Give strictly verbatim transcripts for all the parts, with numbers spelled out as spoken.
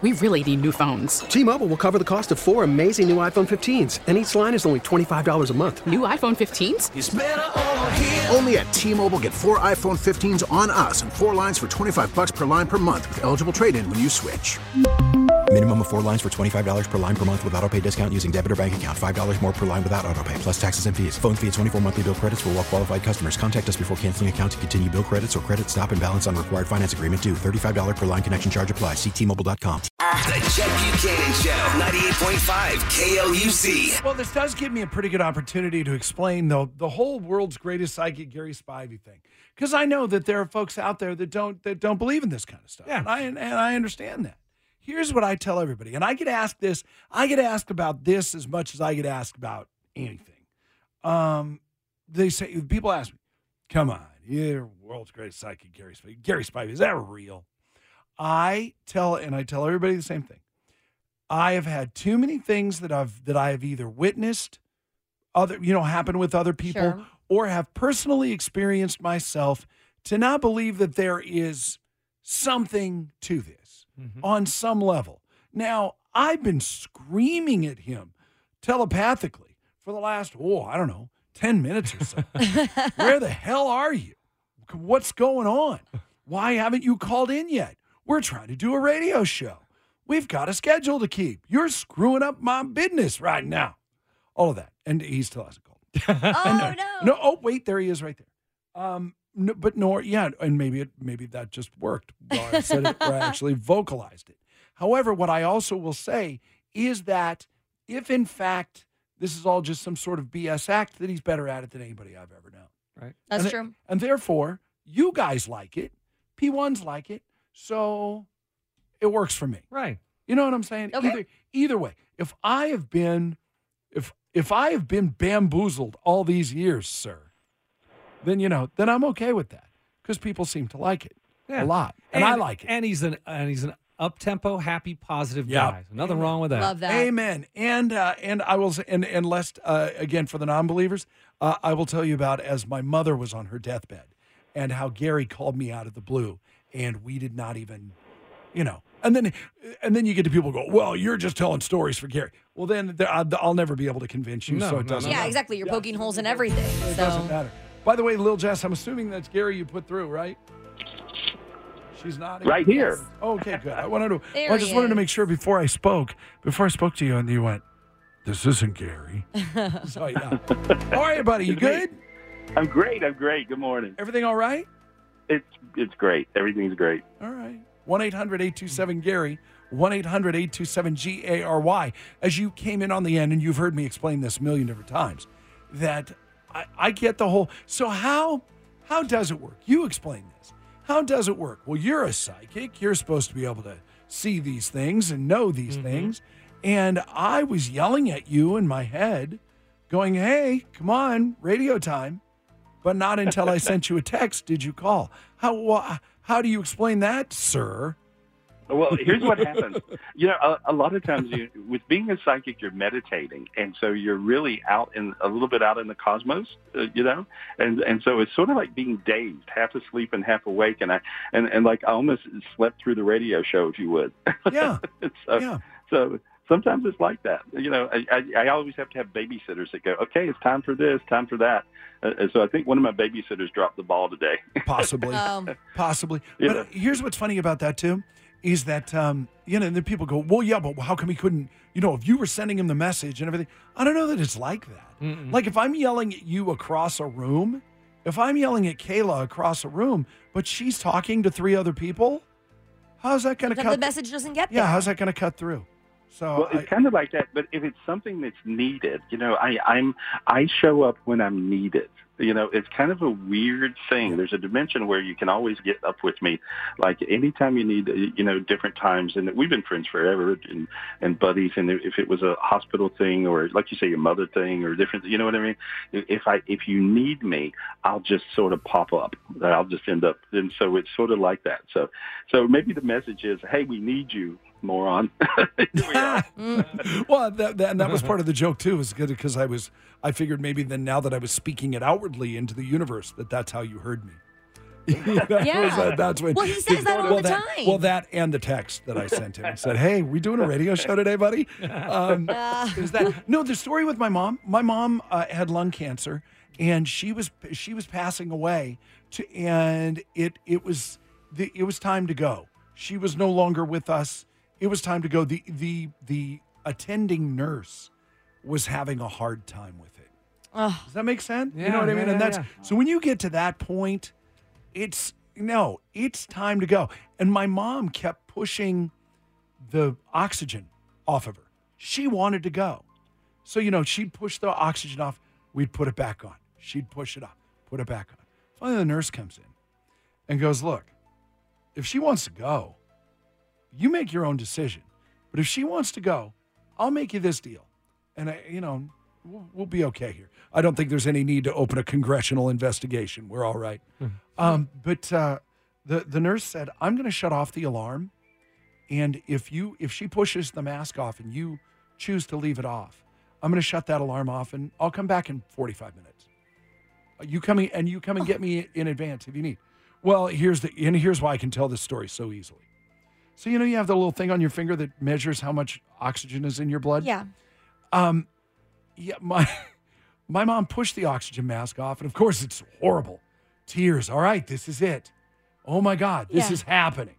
we really need new phones. T-Mobile will cover the cost of four amazing new iPhone fifteens, and each line is only twenty-five dollars a month. New iPhone fifteens? It's better over here. Only at T-Mobile, get four iPhone fifteens on us and four lines for twenty-five bucks per line per month with eligible trade-in when you switch. Minimum of four lines for twenty-five dollars per line per month with autopay discount using debit or bank account. five dollars more per line without autopay, plus taxes and fees. Phone fee at twenty-four monthly bill credits for well-qualified customers. Contact us before canceling account to continue bill credits or credit stop and balance on required finance agreement due. thirty-five dollars per line connection charge applies. See T Mobile dot com. The Chet Buchanan Show, ninety-eight point five K L U C. Well, this does give me a pretty good opportunity to explain, though, the whole world's greatest psychic, Gary Spivey thing. Because I know that there are folks out there that don't that don't believe in this kind of stuff. Yeah. And I, and I understand that. Here's what I tell everybody, and I get asked this. I get asked about this as much as I get asked about anything. Um, they say, people ask me, come on, you're world's greatest psychic, Gary Spivey. Gary Spivey, is that real? I tell, and I tell everybody the same thing. I have had too many things that I've that I have either witnessed, other you know, happen with other people, Sure. or have personally experienced myself to not believe that there is something to this. Mm-hmm. On some level. Now, I've been screaming at him telepathically for the last, oh, I don't know, ten minutes or so. Where the hell are you? What's going on? Why haven't you called in yet? We're trying to do a radio show. We've got a schedule to keep. You're screwing up my business right now. All of that. And he still hasn't called. Oh, no, no. No, oh, wait, there he is right there. Um, No, but nor, yeah, and maybe it, maybe that just worked. While I said it, or I actually vocalized it. However, what I also will say is that if in fact this is all just some sort of B S act, that he's better at it than anybody I've ever known. Right. That's and true. It, and therefore, you guys like it, P ones like it, so it works for me. Right. You know what I'm saying? Okay. Either either way, if I have been, if if I have been bamboozled all these years, sir. Then, you know, then I'm okay with that because people seem to like it Yeah. a lot. And, I like it. And he's an and he's an up-tempo, happy, positive Yeah. guy. So nothing wrong with that. Love that. Amen. And uh, and I will say, and, and lest, uh, again, for the non-believers, uh, I will tell you about as my mother was on her deathbed and how Gary called me out of the blue and we did not even, you know, and then and then you get to people go, well, you're just telling stories for Gary. Well, then I'll, I'll never be able to convince you, No, so it no, doesn't Yeah, matter. exactly. You're Yeah. poking holes in everything. It So doesn't matter. By the way, Lil Jess, I'm assuming that's Gary you put through, right? She's nodding. Right here. Oh, okay, good. I wanted to. There well, I he just wanted to is. make sure before I spoke, before I spoke to you, and you went, "This isn't Gary." So yeah. All right, buddy, you good? I'm great. I'm great. Good morning. Everything all right? It's it's great. Everything's great. All right. one eight hundred eight two seven Gary. one eight hundred eight two seven G A R Y. As you came in on the end, and you've heard me explain this a million different times, that I, I get the whole. So how how does it work? You explain this. How does it work? Well, you're a psychic. You're supposed to be able to see these things and know these Mm-hmm. things. And I was yelling at you in my head, going, "Hey, come on, radio time." But not until I sent you a text did you call. How wha- how do you explain that, sir? Well, here's what happens. You know, a, a lot of times you, with being a psychic, you're meditating. And so you're really out in a little bit out in the cosmos, uh, you know, and, and so it's sort of like being dazed, half asleep and half awake. And I, and, and like I almost slept through the radio show, if you would. Yeah. so, Yeah. so sometimes it's like that. You know, I, I, I always have to have babysitters that go, okay, it's time for this, time for that. Uh, so I think one of my babysitters dropped the ball today. Possibly. Um, Possibly. Yeah. But here's what's funny about that, too, is that, um, you know, and then people go, well, yeah, but how come he couldn't, you know, if you were sending him the message and everything, I don't know that it's like that. Mm-mm. Like if I'm yelling at you across a room, if I'm yelling at Kayla across a room, but she's talking to three other people, how's that going to the, cut? the message doesn't get yeah, there. how's that going to cut through? So Well, it's I- kind of like that, but if it's something that's needed, you know, I, I'm I show up when I'm needed. You know, it's kind of a weird thing. There's a dimension where you can always get up with me, like anytime you need, you know, different times. And we've been friends forever and, and buddies. And if it was a hospital thing or, like you say, your mother thing or different, you know what I mean? If I if you need me, I'll just sort of pop up. I'll just end up. And so it's sort of like that. So, so maybe the message is, hey, we need you, moron. Here we are. well, that, that, and that was part of the joke too, is good because I was, I figured maybe then now that I was speaking it outwardly into the universe, that that's how you heard me. You know, Yeah. so that's when, Well, he says that all well, the that, time. Well, that and the text that I sent him and said, "Hey, we doing a radio show today, buddy?" Um, Uh. is that no? The story with my mom. My mom uh, had lung cancer, and she was she was passing away, to, and it it was the, it was time to go. She was no longer with us. It was time to go. The the the attending nurse was having a hard time with it. Oh. Does that make sense? Yeah, you know what I yeah, mean? yeah, And that's yeah. so when you get to that point, it's no, it's time to go. And my mom kept pushing the oxygen off of her. She wanted to go. So, you know, she'd push the oxygen off, we'd put it back on. She'd push it off, put it back on. Finally, the nurse comes in and goes, "Look, if she wants to go, you make your own decision. But if she wants to go, I'll make you this deal. And, I, you know, we'll, we'll be okay here. I don't think there's any need to open a congressional investigation. We're all right." Um, but uh, the, the nurse said, "I'm going to shut off the alarm. And if you if she pushes the mask off and you choose to leave it off, I'm going to shut that alarm off and I'll come back in forty-five minutes. You come in, and you come and get me in advance if you need." Well, here's the and here's why I can tell this story so easily. So, you know, you have the little thing on your finger that measures how much oxygen is in your blood. Yeah. Um, yeah, my my mom pushed the oxygen mask off, and of course it's horrible. Tears. All right, this is it. Oh my God, this Yeah. is happening.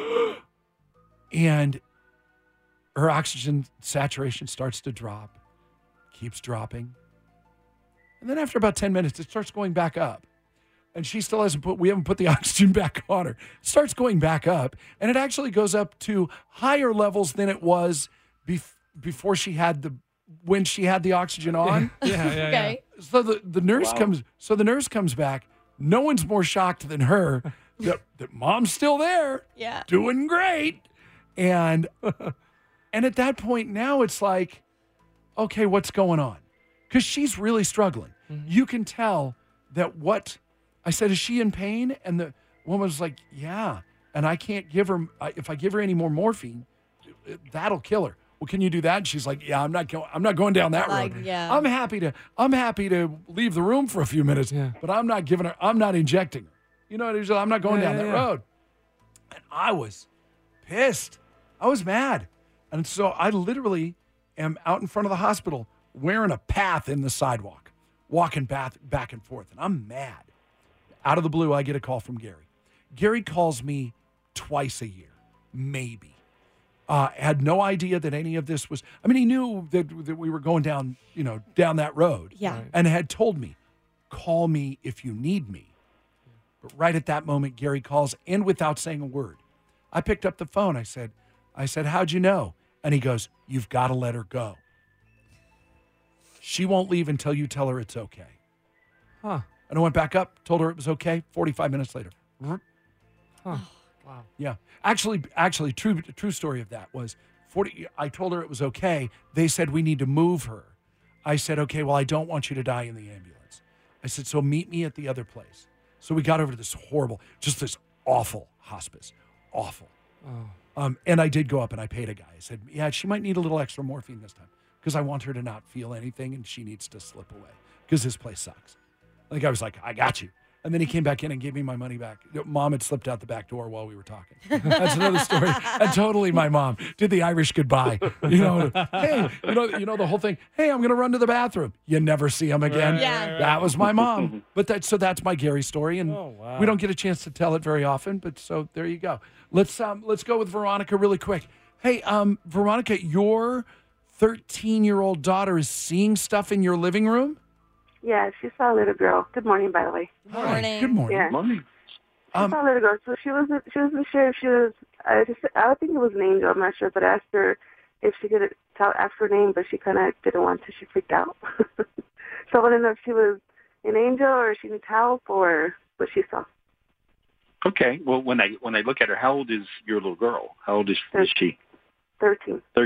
And her oxygen saturation starts to drop, keeps dropping. And then after about ten minutes, it starts going back up. And she still hasn't put, we haven't put the oxygen back on her. It starts going back up. And it actually goes up to higher levels than it was bef- before she had the, when she had the oxygen on. Yeah, yeah, yeah. Okay. So the, the nurse Wow. comes, so the nurse comes back. No one's more shocked than her that, that mom's still there, Yeah. doing great. And, and at that point now it's like, okay, what's going on? Because she's really struggling. You can tell that what I said, is she in pain? And the woman was like, yeah. And I can't give her, I- if I give her any more morphine, that'll kill her. Well, can you do that? And she's like, yeah, I'm not going, I'm not going down that Like, road. yeah. I'm happy to, I'm happy to leave the room for a few minutes, Yeah. but I'm not giving her, I'm not injecting her. You know what I mean? I'm not going Yeah, down yeah, that yeah. road. And I was pissed. I was mad. And so I literally am out in front of the hospital wearing a path in the sidewalk, walking back, back and forth. And I'm mad. Out of the blue, I get a call from Gary. Gary calls me twice a year, maybe. Uh, had no idea that any of this was, I mean, he knew that, that we were going down, you know, down that road. Yeah. Right. And had told me, call me if you need me. But right at that moment, Gary calls, and without saying a word. I picked up the phone. I said, I said, how'd you know? And he goes, you've got to let her go. She won't leave until you tell her it's okay. Huh. And I went back up, told her it was okay. forty-five minutes later. Huh. Wow. Yeah. Actually, actually, true true story of that was forty. I told her it was okay. They said we need to move her. I said, okay, well, I don't want you to die in the ambulance. I said, so meet me at the other place. So we got over to this horrible, just this awful hospice. Awful. Oh. Um, and I did go up and I paid a guy. I said, yeah, she might need a little extra morphine this time because I want her to not feel anything and she needs to slip away because this place sucks. Like I was like, I got you. And then he came back in and gave me my money back. Mom had slipped out the back door while we were talking. That's another story. And totally my mom did the Irish goodbye. You know, hey, you know, you know the whole thing. Hey, I'm going to run to the bathroom. You never see him again. Right, Yeah. right, right. That was my mom. But that so that's my Gary story, and Oh, wow. we don't get a chance to tell it very often. But so there you go. Let's um let's go with Veronica really quick. Hey, um, Veronica, your thirteen-year-old daughter is seeing stuff in your living room. Yeah, she saw a little girl. Good morning, by the way. Hi, Morning. Good morning. Yeah. Money. She Um, saw a little girl. So she wasn't. She wasn't sure if she was. I just. I think it was an angel. I'm not sure, but I asked her if she could tell ask her name, but she kind of didn't want to. She freaked out. So I want to know if she was an angel or if she needs help or what she saw. Okay. Well, when I when I look at her, how old is your little girl? How old is, is she? Thirteen. Thirteen.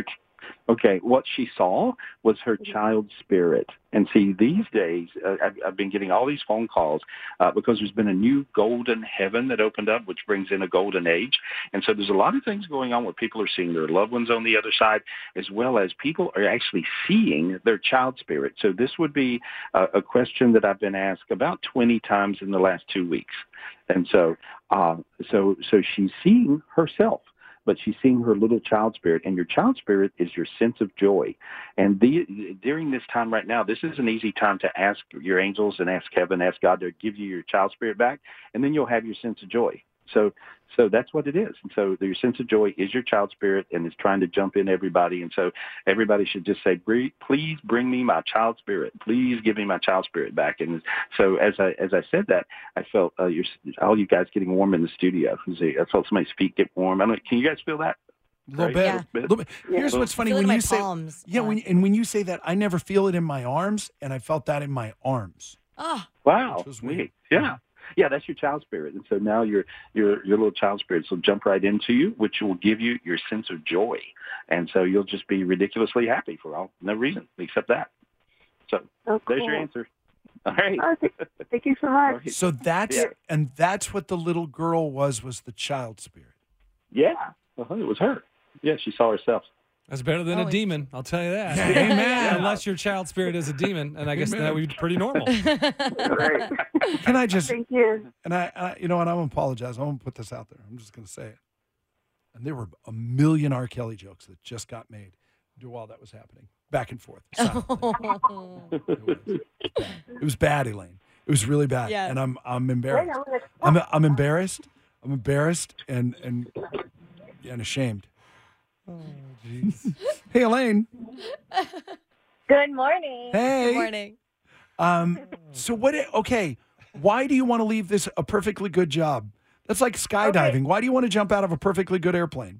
Okay, what she saw was her child spirit. And see, these days, uh, I've, I've been getting all these phone calls uh, because there's been a new golden heaven that opened up, which brings in a golden age. And so there's a lot of things going on where people are seeing their loved ones on the other side, as well as people are actually seeing their child spirit. So this would be uh, a question that I've been asked about twenty times in the last two weeks. And so, uh, so, so she's seeing herself, but she's seeing her little child spirit, and your child spirit is your sense of joy. And the, during this time right now, this is an easy time to ask your angels and ask heaven, ask God to give you your child spirit back, and then you'll have your sense of joy. So, so that's what it is. And so your sense of joy is your child spirit, and it's trying to jump in everybody. And so everybody should just say, please bring me my child spirit. Please give me my child spirit back. And so as I, as I said that, I felt uh, you're, all you guys getting warm in the studio. I felt somebody's feet get warm. I don't, can you guys feel that? A little Right? bit. Yeah. A little bit. Here's Yeah. what's funny Feel it when in you my say, palms. yeah, Yeah. when and when you say that, I never feel it in my arms, and I felt that in my arms. Oh, Wow. Which was weird. Neat. Yeah. Yeah, that's your child spirit. And so now your your your little child spirits will jump right into you, which will give you your sense of joy. And so you'll just be ridiculously happy for all no reason except that. So Oh, there's cool. your answer. All right. Oh, th- thank you so much. So that's Yeah. and that's what the little girl was was the child spirit. Yeah. Uh-huh, it was her. Yeah, she saw herself. That's better than Oh, a demon, I'll tell you that. Yeah, amen. Unless your child spirit is a demon, and I guess Amen. that would be pretty normal. Right. Can I just Thank you. and I, I you know what I'm gonna apologize. I'm gonna put this out there. I'm just gonna say it. And there were a million R. Kelly jokes that just got made while that was happening, back and forth. silently. It was. It was bad, Elaine. It was really bad, Yeah. and I'm I'm Wait, embarrassed. I'm gonna- I'm I'm embarrassed. I'm embarrassed and and and ashamed. Oh, jeez. Hey, Elaine. Good morning. Hey. Good morning. Um. So what? Okay. Why do you want to leave this a perfectly good job? That's like skydiving. Why do you want to jump out of a perfectly good airplane?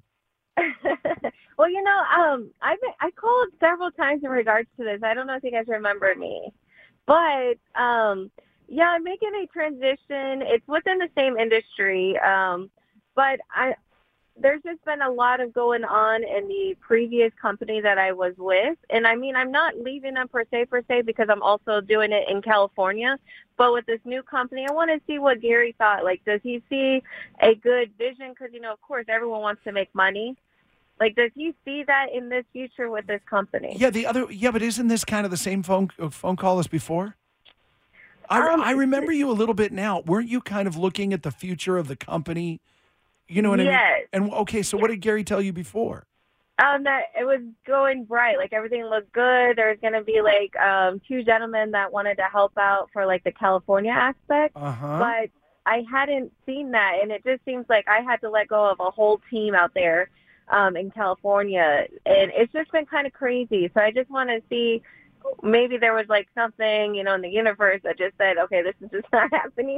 Well, you know, um, I've been, I called several times in regards to this. I don't know if you guys remember me, but um, yeah, I'm making a transition. It's within the same industry, um, but I there's just been a lot of going on in the previous company that I was with, and I mean, I'm not leaving them per se per se because I'm also doing it in California. But with this new company, I want to see what Gary thought. Like, does he see a good vision? Because you know, of course, everyone wants to make money. Like, does he see that in this future with this company? Yeah, the other. Yeah, but isn't this kind of the same phone uh, phone call as before? I, Um, I remember you a little bit now. Weren't you kind of looking at the future of the company? You know what I Yes. mean? And okay, so what did Gary tell you before? Um, that it was going bright. Like, everything looked good. There was going to be, like, um, two gentlemen that wanted to help out for, like, the California aspect. Uh huh. But I hadn't seen that, and it just seems like I had to let go of a whole team out there um, in California. And it's just been kind of crazy. So I just want to see maybe there was, like, something, you know, in the universe that just said, okay, this is just not happening.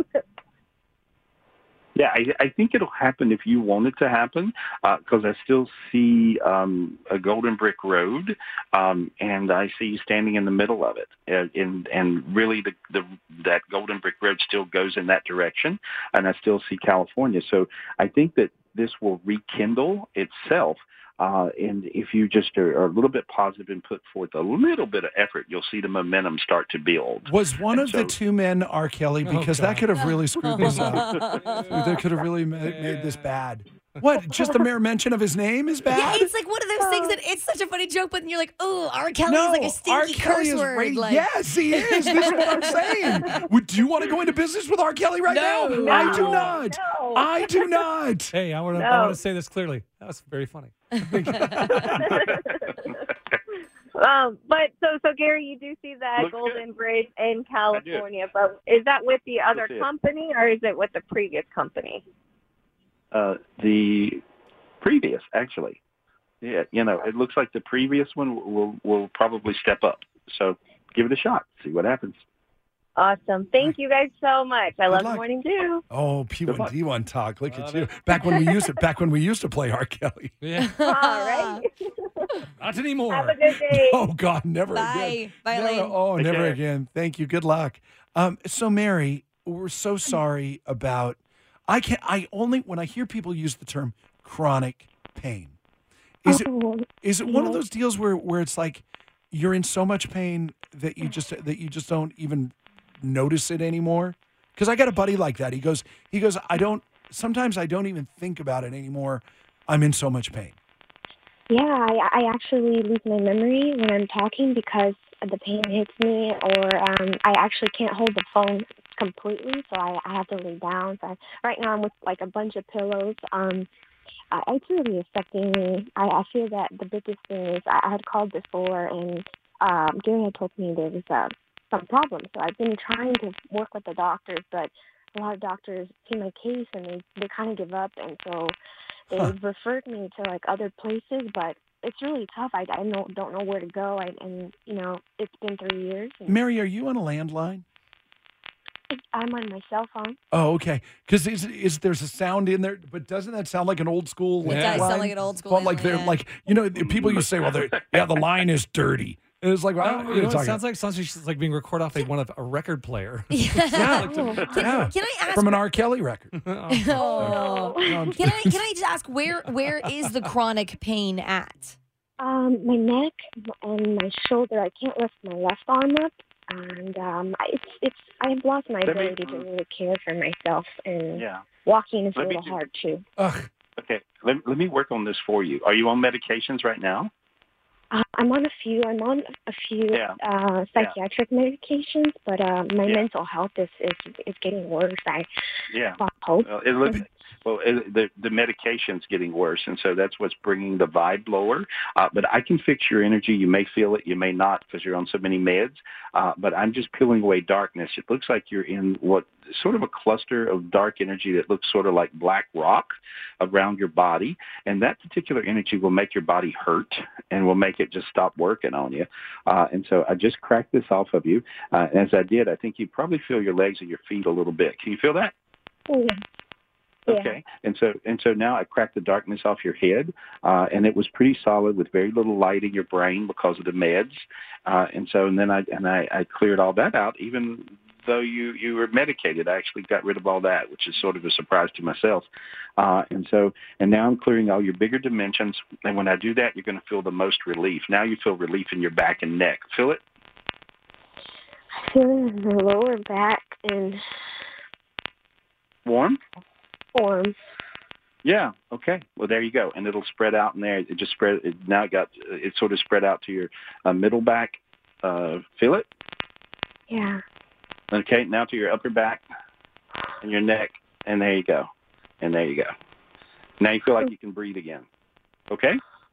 Yeah, I, I think it'll happen if you want it to happen, because I still see um, a golden brick road, um, and I see you standing in the middle of it, and and, and really the, the that golden brick road still goes in that direction, and I still see California. So I think that this will rekindle itself. Uh, and if you just are, are a little bit positive and put forth a little bit of effort, you'll see the momentum start to build. Was one And of the so- two men R. Kelly? Oh, Because that God. could have really screwed this up. That could have really made, made this bad. What? Just the mere mention of his name is Yeah, bad? it's like one of those things that it's such a funny joke, but then you're like, oh, R. Kelly's no, like a stinky R. Kelly curse is word. right. Like, Yes, he is. This is what I'm saying. Would, do you want to go into business with R. Kelly right No, now? no, I do not. no. I do not. Hey, I want to No. I want to say this clearly. That was very funny. Um, but so, so Gary, you do see that Looks Golden Bridge in California, but is that with the other see it. company or is it with the previous company? Uh, the previous, actually. Yeah, you know, it looks like the previous one will will probably step up. So give it a shot. See what happens. Awesome. Thank you guys so much. I love luck. the morning dew. Oh, P one luck. D one talk. Look Love at you. it. Back when we used to back when we used to play R. Kelly. Yeah. All right. Not anymore. Have a good day. Oh God, never Bye. again. Bye, Never- Elaine. Oh, Take never care. again. Thank you. Good luck. Um, so Mary, we're so sorry about. I can I only when I hear people use the term chronic pain, Is it Oh, is it one of yeah. those deals where, where it's like you're in so much pain that you just that you just don't even notice it anymore? Because I got a buddy like that. He goes he goes I don't sometimes I don't even think about it anymore. I'm in so much pain. Yeah, I, I actually lose my memory when I'm talking because the pain hits me, or um, I actually can't hold the phone completely, so I, I have to lay down. So I, right now I'm with like a bunch of pillows. Um, I, it's really affecting me. I, I feel that the biggest thing is I, I had called before, and um, Gary had told me there was uh, some problems. So I've been trying to work with the doctors, but a lot of doctors see my case and they, they kind of give up, and so they've Huh. referred me to like other places, but it's really tough. I, I don't, don't know where to go, I, and you know it's been three years. And Mary, are you on a landline? I'm on my cell phone. Oh, okay. Because is is there's a sound in there, but doesn't that sound like an old school? It does sound line? like an old school Well, like landline, they're yeah. like you know people used to say, well, they're, yeah, the line is dirty. And it's like, well, No, what are you know, you it talking sounds about? like sounds like she's like being recorded off like one of a record player. Yeah. Yeah. Can I ask? From an R. Kelly record. Oh. I'm Can I can I just ask where where is the chronic pain at? Um, my neck and my shoulder. I can't lift my left arm up, and um, I- it's it's. I've lost my Let me- ability to really care for myself, and Yeah. walking is a Let me little do- hard too. Ugh. Okay. Let, let me work on this for you. Are you on medications right now? Uh, I'm on a few. I'm on a few Yeah. uh, psychiatric medications, but uh, my Yeah. mental health is, is is getting worse. I Yeah. lost hope. Well, it looks, well it, the the medication's getting worse, and so that's what's bringing the vibe lower. Uh, but I can fix your energy. You may feel it, you may not, because you're on so many meds. Uh, but I'm just peeling away darkness. It looks like you're in what sort of a cluster of dark energy that looks sort of like black rock around your body, and that particular energy will make your body hurt and will make it just stop working on you. Uh, and so I just cracked this off of you. Uh, and as I did, I think you probably feel your legs and your feet a little bit. Can you feel that? Oh, yeah. Yeah. Okay, and so and so now I cracked the darkness off your head, uh, and it was pretty solid with very little light in your brain because of the meds, uh, and so and then I and I, I cleared all that out. Even though you you were medicated, I actually got rid of all that, which is sort of a surprise to myself. Uh, and so and now I'm clearing all your bigger dimensions, and when I do that, you're going to feel the most relief. Now you feel relief in your back and neck. Feel it? I feel it in my lower back and Warm? arms. Yeah. Okay. Well, there you go, and it'll spread out in there. It just spread. It now it got it sort of spread out to your uh, middle back. Uh, feel it? Yeah. Okay. Now to your upper back and your neck, and there you go, and there you go. Now you feel like you can breathe again. Okay.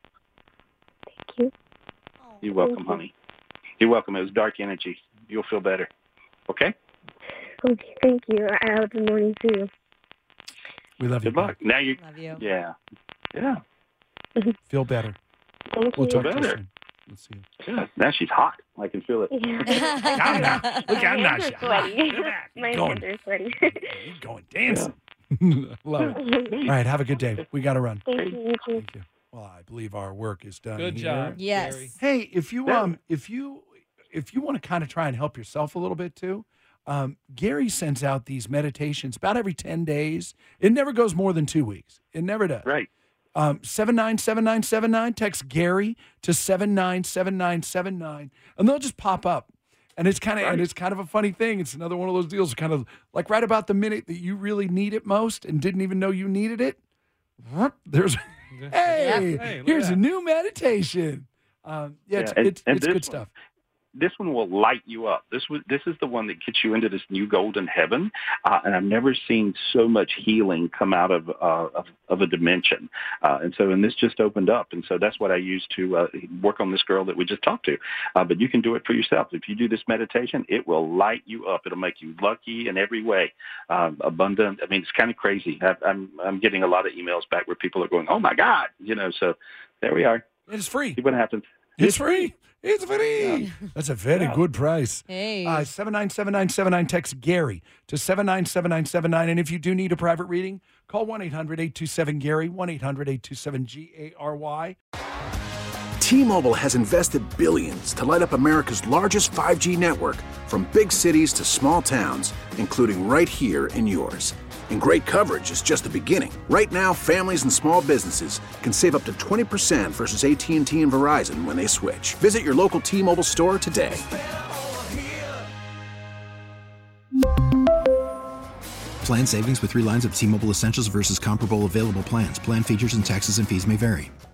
Thank you. You're welcome, Thank you. honey. You're welcome. It was dark energy. You'll feel better. Okay. Okay, thank you. I have the morning too. We love you. Good luck. Now you. Love you. Yeah. Yeah. Feel better. Thank We'll you. talk to you Better. soon. Let's see. Yeah. Now she's hot. I can feel it. Yeah. Look, I'm My not hands shy. are sweaty. My Going. hands are sweaty. You're going dancing. Love it. All right, have a good day. We got to run. Thank you. You too. Thank you. Well, I believe our work is done. Good here. job. Yes. Gary. Hey, if you um, if you if you want to kind of try and help yourself a little bit too, um, Gary sends out these meditations about every ten days. It never goes more than two weeks. It never does. Right. Um, seven nine seven nine seven nine. Text Gary to seven nine seven nine seven nine, and they'll just pop up. And it's kind of and it's kind of a funny thing. It's another one of those deals, kind of like right about the minute that you really need it most and didn't even know you needed it. whoop, There's hey, Hey, look at here's a that. new meditation. Um, yeah, it's, Yeah, and- it's, and it's this good one- stuff. This one will light you up. This was this is the one that gets you into this new golden heaven, uh, and I've never seen so much healing come out of uh, of, of a dimension. Uh, and so, and this just opened up, and so that's what I use to uh, work on this girl that we just talked to. Uh, but you can do it for yourself. If you do this meditation, it will light you up. It'll make you lucky in every way, um, abundant. I mean, it's kind of crazy. I, I'm I'm getting a lot of emails back where people are going, "Oh my God," you know. So there we are. It's free. See what happens. It's free. It's free. That's a very Yeah. good price. Hey. Uh, seven nine seven nine seven nine. Text Gary to seven nine seven nine seven nine. And if you do need a private reading, call one eight hundred eight two seven Gary, one eight hundred eight two seven G A R Y. T-Mobile has invested billions to light up America's largest five G network, from big cities to small towns, including right here in yours. And great coverage is just the beginning. Right now, families and small businesses can save up to twenty percent versus A T and T and Verizon when they switch. Visit your local T-Mobile store today. Plan savings with three lines of T-Mobile Essentials versus comparable available plans. Plan features and taxes and fees may vary.